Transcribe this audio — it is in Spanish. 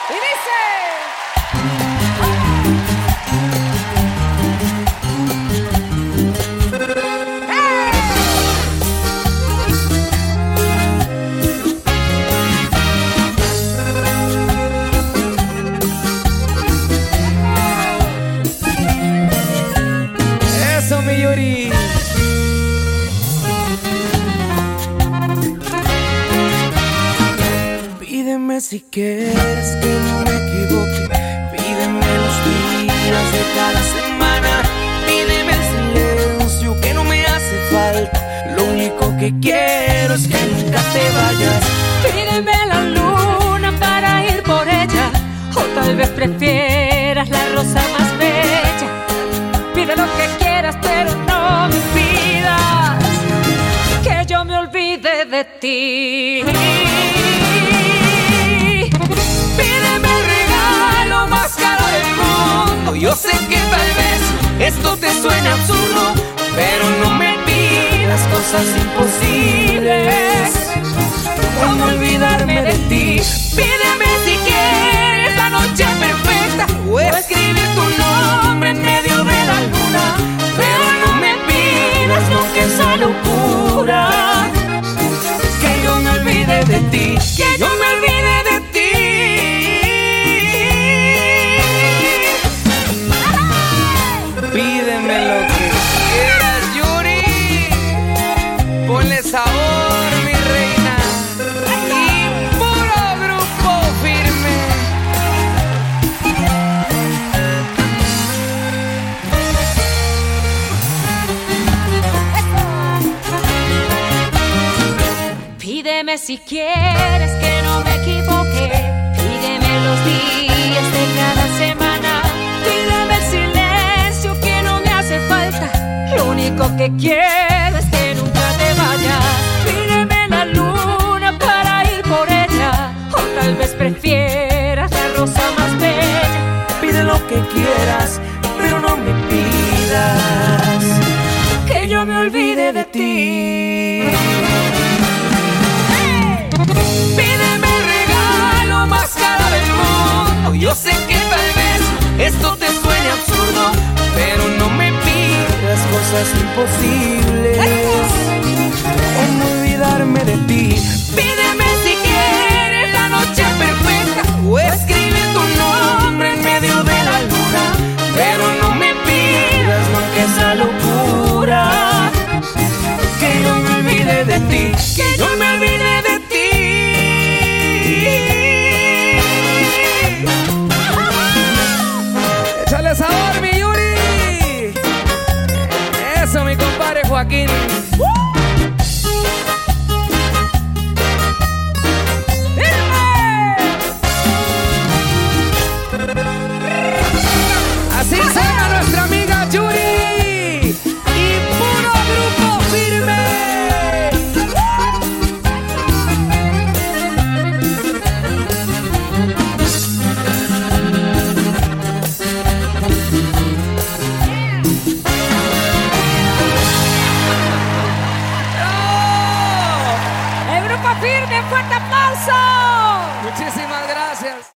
Y dice... Eso, mi Yuri. Pídeme si quieres que no me equivoque. Pídeme los días de cada semana. Pídeme el silencio que no me hace falta. Lo único que quiero es que nunca te vayas. Pídeme la luna para ir por ella, o tal vez prefieras la rosa más bella. Pide lo que quieras, pero no me pidas que yo me olvide de ti. Pídeme el regalo más caro del mundo. Yo sé que tal vez esto te suene absurdo, pero no me pidas cosas imposibles, como olvidarme de ti. Pídeme si quieres la noche perfecta, o escribir tu nombre en medio de la luna, pero no me pidas nunca esa locura, que yo me olvide de ti, que yo me olvide de ti. Pídeme lo que quieras, Yuri. Ponle sabor, mi reina. Y puro grupo firme. Pídeme si quieres que no me equivoque. Pídeme los días de cada semana. Pídeme el silencio que no me hace falta. Lo único que quiero es que nunca te vayas. Pídeme la luna para ir por ella, o tal vez prefieras la rosa más bella. Pide lo que quieras, pero no me pidas Que yo me olvide de ti. Pídeme el regalo más caro del mundo. Yo sé que tal vez esto te suene absurdo, pero no me pidas cosas imposibles, como olvidarme de ti. Pídeme si quieres la noche perfecta, o escribe tu nombre en medio de la luna, pero no me pidas nunca esa locura, que yo me olvide de ti, que yo me olvide de ti. Échale sabor, mi Yuri. Eso, mi compadre Joaquín. Así suena nuestra amiga Yuri. Y puro grupo firme. El grupo firme, fuerte aplauso. Muchísimas gracias.